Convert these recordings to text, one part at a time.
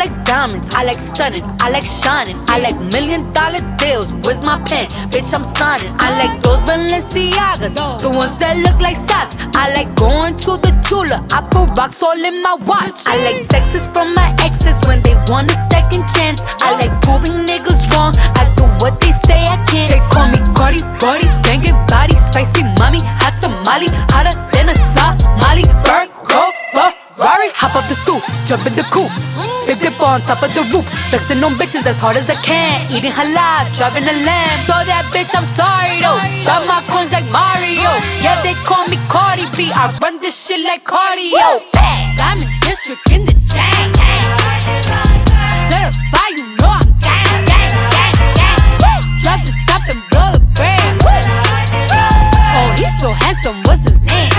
like diamonds, I like stunning, I like shining, I like $1,000,000 deals. Where's my pen? Bitch, I'm signing. I like those Balenciagas, the ones that look like socks. I like going to the Tula, I put rocks all in my watch. I like texts from my exes when they want a second chance. I like proving niggas wrong, I do what they say I can't. They call me Cardi, Cardi, banging body, spicy mommy, hot tamale, hotter than a Somali. Virgo, Ferrari, hop up the stoop, jump in the coupe, big dip on top of the roof, flexing on bitches as hard as I can, eating halal, driving a lamb. So that bitch, I'm sorry though, got my coins like Mario. Yeah, they call me Cardi B, I run this shit like cardio. I'm in district in the chain. Certified, you know I'm gang, gang, gang, gang. Drop the top and blow the brand. Oh, he's so handsome, what's his name?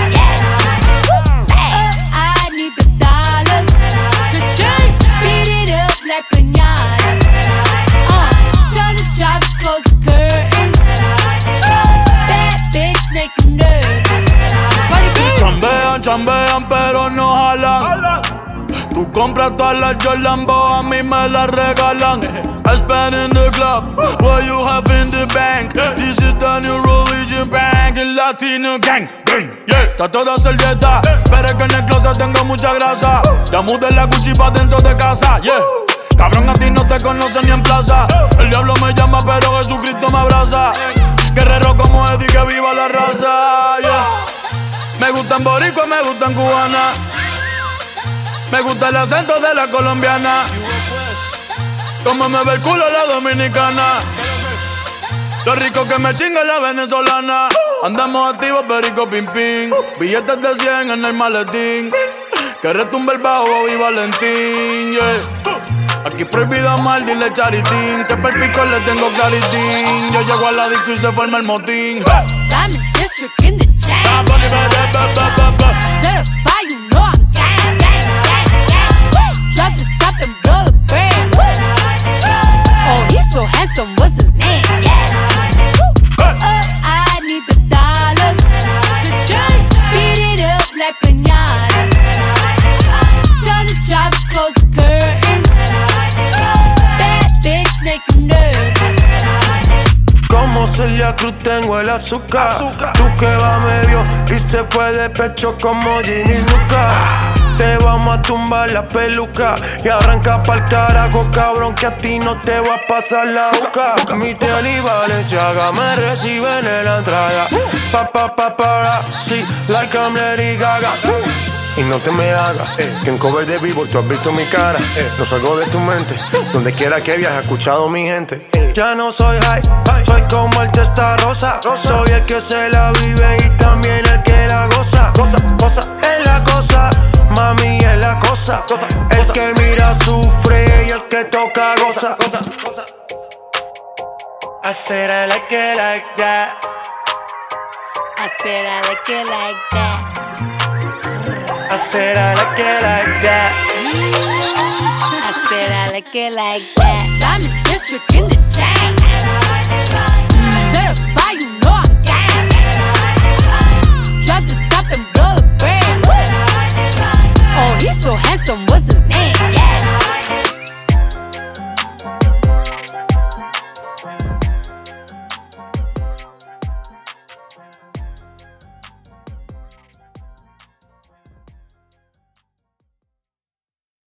I need the dollars to change. Beat it up like piñata. Tell the job to close the curtains. Bad bitch make you nervous. Chambean, chambean, pero no jalan. Tú compras todas las Jolambo, a mí me las regalan. I spend in the club, what you have in the bank. This is the new religion bank, el Latino gang. Yeah, trato de hacer dieta, pero es que en el closet tengo mucha grasa. Ya mudé la Gucci pa' dentro de casa, yeah. Cabrón, a ti no te conocen ni en plaza. El diablo me llama, pero Jesucristo me abraza. Guerrero como Eddie, que viva la raza, yeah. Me gustan boricua, me gustan cubana. Me gusta el acento de la colombiana. Como me ve el culo la dominicana. Lo rico que me chinga la venezolana. Andamos activos, perico, pim, pim. Billetes de 100 en el maletín. Que retumbe el bajo y Valentín, yeah. Aquí prohibido amar, dile charitín. Que per pico le tengo claritín. Yo llego a la disco y se forma el motín. Diamond District in the chain. Certified, you know I'm gang, gang, gang, gang. Drop the top and blow the brand. Oh, he's so handsome, what's his name? I need the dollars to change. Beat it up like piñata. Tell the job to close the curtains. Bad bitch make you nervous. Como Celia Cruz tengo el azúcar. Tú que va medio y se fue de pecho como Ginny Luca. Te vamos a tumbar la peluca y arranca pa'l carajo, cabrón, que a ti no te va a pasar la boca. Mi tele y Valenciaga me reciben en la entrada. Para, sí, like I'm Lady Gaga. Y no te me hagas, que en cover de Billboard tú has visto mi cara. No salgo de tu mente, donde quiera que viajes, he escuchado mi gente. Ya no soy high, soy como el Testarossa. Soy el que se la vive y también el que la goza. Cosa, es la cosa, mami es la cosa. El que mira sufre y el que toca goza. I said I like it like that. I said I like it like that. I said I like it like that. I said I like it like that. Diamond District in the chain. Certified, you know I'm gang. Drop the top and blow the brand. Oh, he's so handsome, what's his name?